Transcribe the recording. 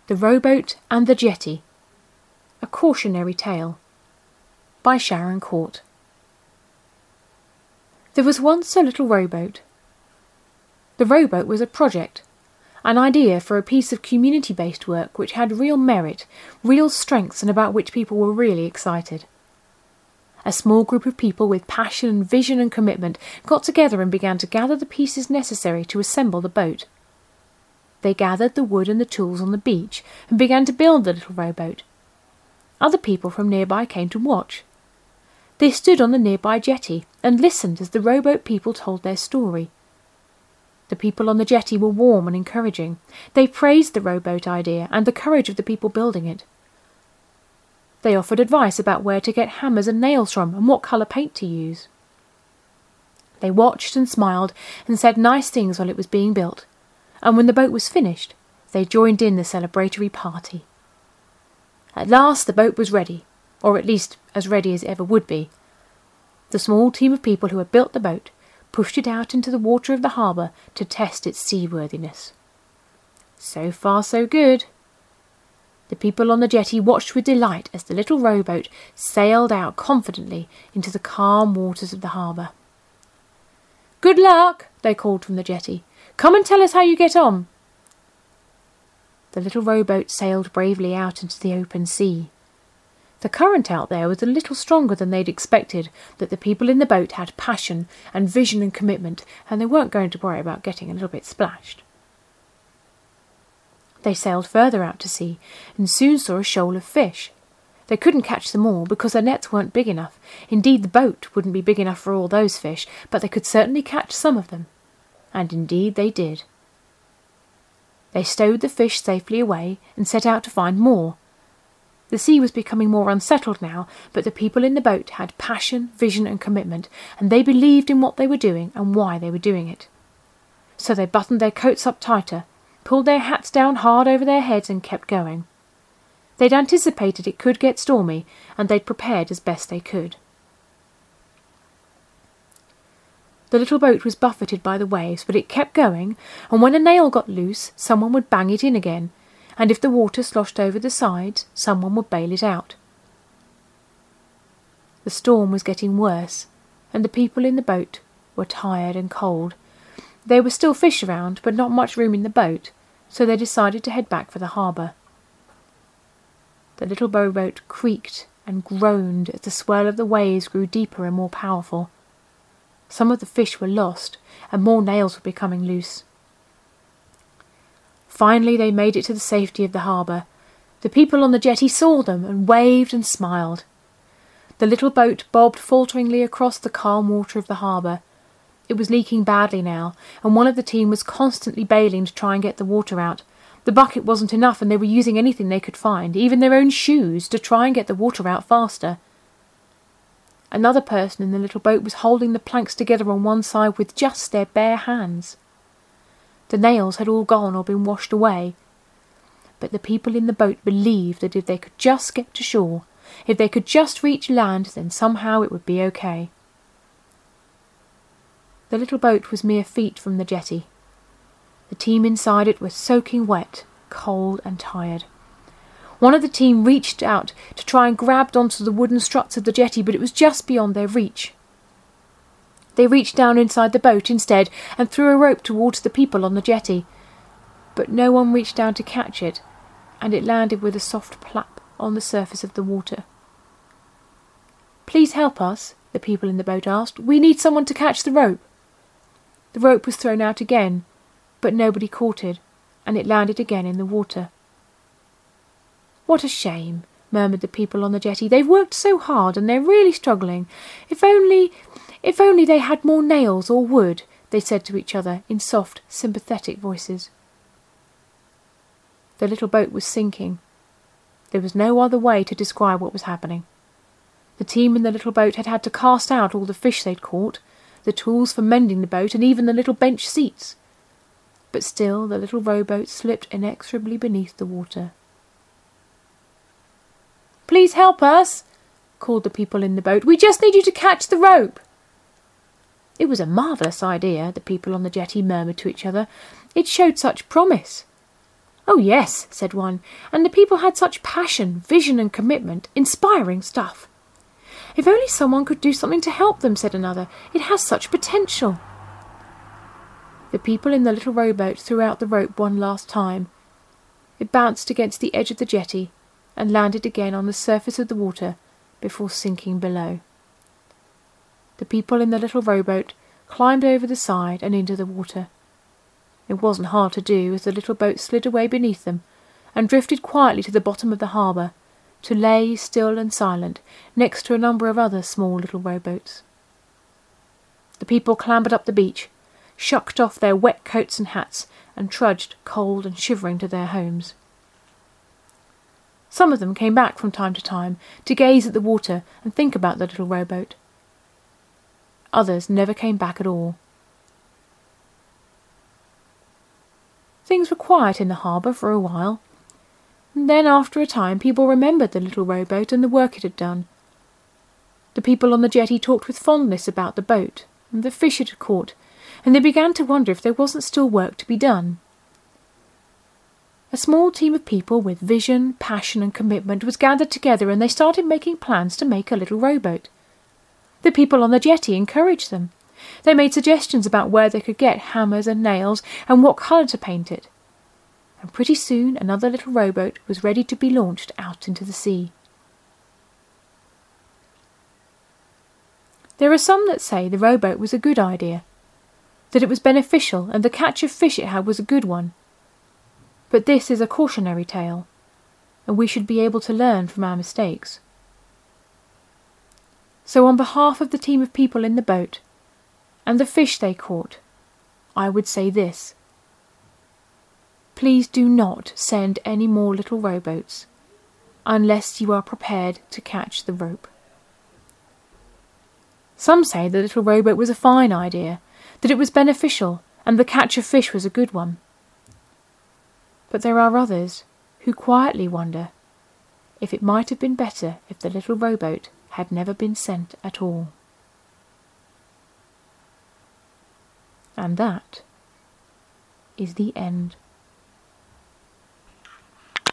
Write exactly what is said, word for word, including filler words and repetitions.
The Rowboat and the Jetty. A Cautionary Tale by Sharon Court. There was once a little rowboat. The rowboat was a project, an idea for a piece of community-based work which had real merit, real strengths, and about which people were really excited. A small group of people with passion and vision and commitment got together and began to gather the pieces necessary to assemble the boat. They gathered the wood and the tools on the beach and began to build the little rowboat. Other people from nearby came to watch. They stood on the nearby jetty and listened as the rowboat people told their story. The people on the jetty were warm and encouraging. They praised the rowboat idea and the courage of the people building it. They offered advice about where to get hammers and nails from and what colour paint to use. They watched and smiled and said nice things while it was being built, and when the boat was finished, they joined in the celebratory party. At last the boat was ready, or at least as ready as it ever would be. The small team of people who had built the boat pushed it out into the water of the harbour to test its seaworthiness. So far so good. The people on the jetty watched with delight as the little rowboat sailed out confidently into the calm waters of the harbour. "Good luck," they called from the jetty. "Come and tell us how you get on." The little rowboat sailed bravely out into the open sea. The current out there was a little stronger than they'd expected, but the people in the boat had passion and vision and commitment, and they weren't going to worry about getting a little bit splashed. They sailed further out to sea and soon saw a shoal of fish. They couldn't catch them all because their nets weren't big enough. Indeed, the boat wouldn't be big enough for all those fish, but they could certainly catch some of them. And indeed they did. They stowed the fish safely away and set out to find more. The sea was becoming more unsettled now, but the people in the boat had passion, vision and commitment, and they believed in what they were doing and why they were doing it. So they buttoned their coats up tighter, pulled their hats down hard over their heads and kept going. They'd anticipated it could get stormy, and they'd prepared as best they could. The little boat was buffeted by the waves, but it kept going, and when a nail got loose, someone would bang it in again, and if the water sloshed over the sides, someone would bail it out. The storm was getting worse, and the people in the boat were tired and cold. There were still fish around, but not much room in the boat, so they decided to head back for the harbour. The little rowboat creaked and groaned as the swirl of the waves grew deeper and more powerful. Some of the fish were lost, and more nails were becoming loose. Finally they made it to the safety of the harbour. The people on the jetty saw them and waved and smiled. The little boat bobbed falteringly across the calm water of the harbour. It was leaking badly now, and one of the team was constantly bailing to try and get the water out. The bucket wasn't enough, and they were using anything they could find, even their own shoes, to try and get the water out faster. Another person in the little boat was holding the planks together on one side with just their bare hands. The nails had all gone or been washed away, but the people in the boat believed that if they could just get to shore, if they could just reach land, then somehow it would be okay. The little boat was mere feet from the jetty. The team inside it were soaking wet, cold and tired. One of the team reached out to try and grab onto the wooden struts of the jetty, but it was just beyond their reach. They reached down inside the boat instead and threw a rope towards the people on the jetty, but no one reached down to catch it, and it landed with a soft plap on the surface of the water. "Please help us," the people in the boat asked. "We need someone to catch the rope." The rope was thrown out again, but nobody caught it, and it landed again in the water. "What a shame," murmured the people on the jetty. "They've worked so hard, and they're really struggling. If only, if only they had more nails or wood," they said to each other in soft, sympathetic voices. The little boat was sinking. There was no other way to describe what was happening. The team in the little boat had had to cast out all the fish they'd caught, the tools for mending the boat, and even the little bench seats. But still the little rowboat slipped inexorably beneath the water. "Please help us," called the people in the boat. "We just need you to catch the rope." It was a marvellous idea, the people on the jetty murmured to each other. It showed such promise. "Oh yes," said one, "and the people had such passion, vision and commitment, inspiring stuff." "If only someone could do something to help them," said another. "It has such potential." The people in the little rowboat threw out the rope one last time. It bounced against the edge of the jetty and landed again on the surface of the water before sinking below. The people in the little rowboat climbed over the side and into the water. It wasn't hard to do, as the little boat slid away beneath them and drifted quietly to the bottom of the harbour, to lay still and silent next to a number of other small little rowboats. The people clambered up the beach, shucked off their wet coats and hats, and trudged, cold and shivering, to their homes. Some of them came back from time to time to gaze at the water and think about the little rowboat. Others never came back at all. Things were quiet in the harbour for a while. And then, after a time, people remembered the little rowboat and the work it had done. The people on the jetty talked with fondness about the boat and the fish it had caught, and they began to wonder if there wasn't still work to be done. A small team of people with vision, passion and commitment was gathered together, and they started making plans to make a little rowboat. The people on the jetty encouraged them. They made suggestions about where they could get hammers and nails and what colour to paint it. And pretty soon another little rowboat was ready to be launched out into the sea. There are some that say the rowboat was a good idea, that it was beneficial and the catch of fish it had was a good one. But this is a cautionary tale, and we should be able to learn from our mistakes. So on behalf of the team of people in the boat, and the fish they caught, I would say this: please do not send any more little rowboats unless you are prepared to catch the rope. Some say the little rowboat was a fine idea, that it was beneficial, and the catch of fish was a good one. But there are others who quietly wonder if it might have been better if the little rowboat had never been sent at all. And that is the end.